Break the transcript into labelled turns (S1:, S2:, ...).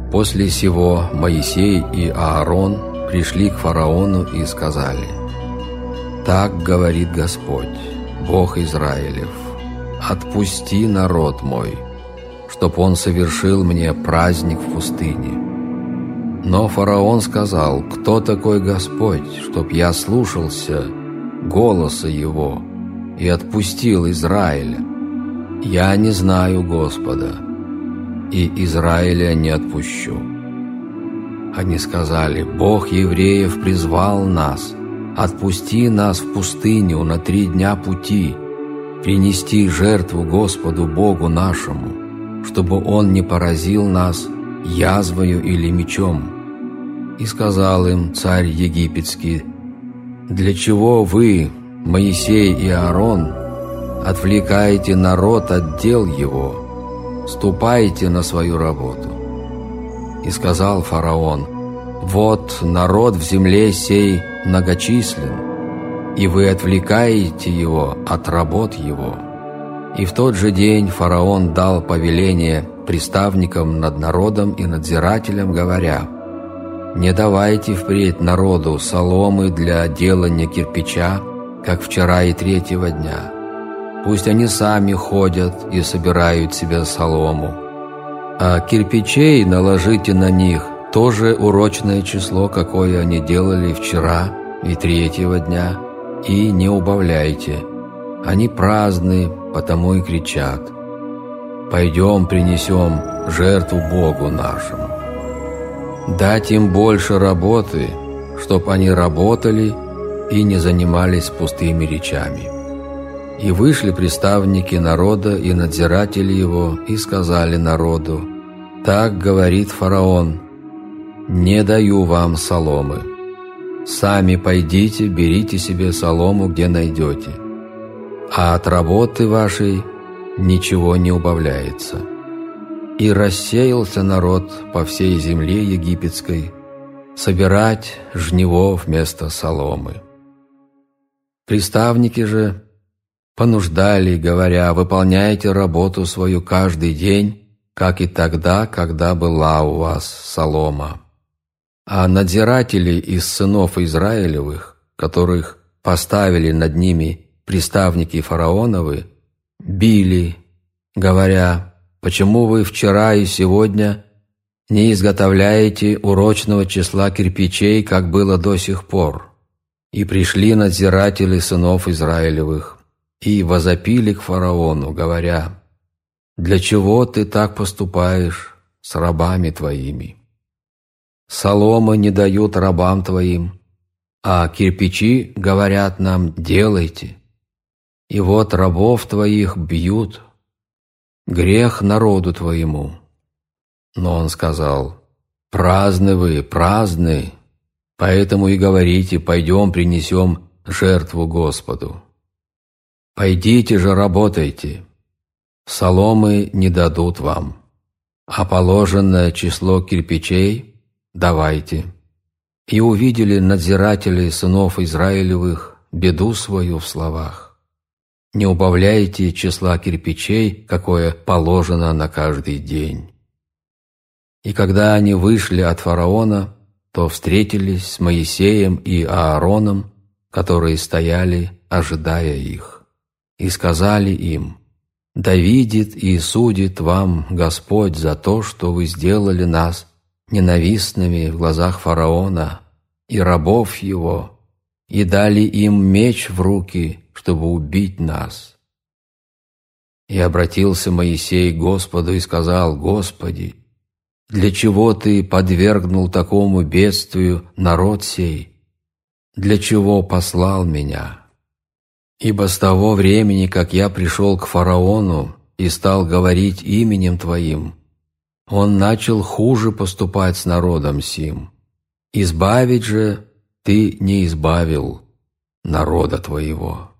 S1: После сего Моисей и Аарон пришли к фараону и сказали: «Так говорит Господь, Бог Израилев: отпусти народ мой, чтоб он совершил мне праздник в пустыне». Но фараон сказал: «Кто такой Господь, чтоб я слушался голоса его и отпустил Израиля? Я не знаю Господа, и Израиля не отпущу». Они сказали: «Бог евреев призвал нас, отпусти нас в пустыню на 3 дня пути, принести жертву Господу Богу нашему, чтобы Он не поразил нас язвою или мечом». И сказал им царь египетский: «Для чего вы, Моисей и Аарон, отвлекаете народ от дел его? Ступайте на свою работу». И сказал фараон: «Вот народ в земле сей многочислен, и вы отвлекаете его от работ его». И в тот же день фараон дал повеление приставникам над народом и надзирателям, говоря: «Не давайте впредь народу соломы для делания кирпича, как вчера и 3-го дня. Пусть они сами ходят и собирают себе солому. А кирпичей наложите на них тоже урочное число, какое они делали вчера и 3-го дня, и не убавляйте. Они праздны, потому и кричат: пойдем принесем жертву Богу нашему. Дать им больше работы, чтоб они работали и не занимались пустыми речами». И вышли приставники народа и надзиратели его, и сказали народу: «Так говорит фараон: не даю вам соломы. Сами пойдите, берите себе солому, где найдете, а от работы вашей ничего не убавляется». И рассеялся народ по всей земле египетской собирать жниво вместо соломы. Приставники же понуждали, говоря: «Выполняйте работу свою каждый день, как и тогда, когда была у вас солома». А надзиратели из сынов Израилевых, которых поставили над ними приставники фараоновы, били, говоря: «Почему вы вчера и сегодня не изготовляете урочного числа кирпичей, как было до сих пор?» И пришли надзиратели сынов Израилевых и возопили к фараону, говоря: «Для чего ты так поступаешь с рабами твоими? Соломы не дают рабам твоим, а кирпичи говорят нам: делайте. И вот рабов твоих бьют. Грех народу твоему». Но он сказал: «Праздны вы, праздны, поэтому и говорите: пойдем принесем жертву Господу. Пойдите же, работайте, соломы не дадут вам, а положенное число кирпичей давайте». И увидели надзиратели сынов Израилевых беду свою в словах: «Не убавляйте числа кирпичей, какое положено на каждый день». И когда они вышли от фараона, то встретились с Моисеем и Аароном, которые стояли, ожидая их, и сказали им: «Да видит и судит вам Господь за то, что вы сделали нас ненавистными в глазах фараона и рабов его, и дали им меч в руки, чтобы убить нас». И обратился Моисей к Господу и сказал: «Господи, для чего Ты подвергнул такому бедствию народ сей? Для чего послал меня? Ибо с того времени, как я пришел к фараону и стал говорить именем Твоим, он начал хуже поступать с народом сим. Избавить же Ты не избавил народа Твоего».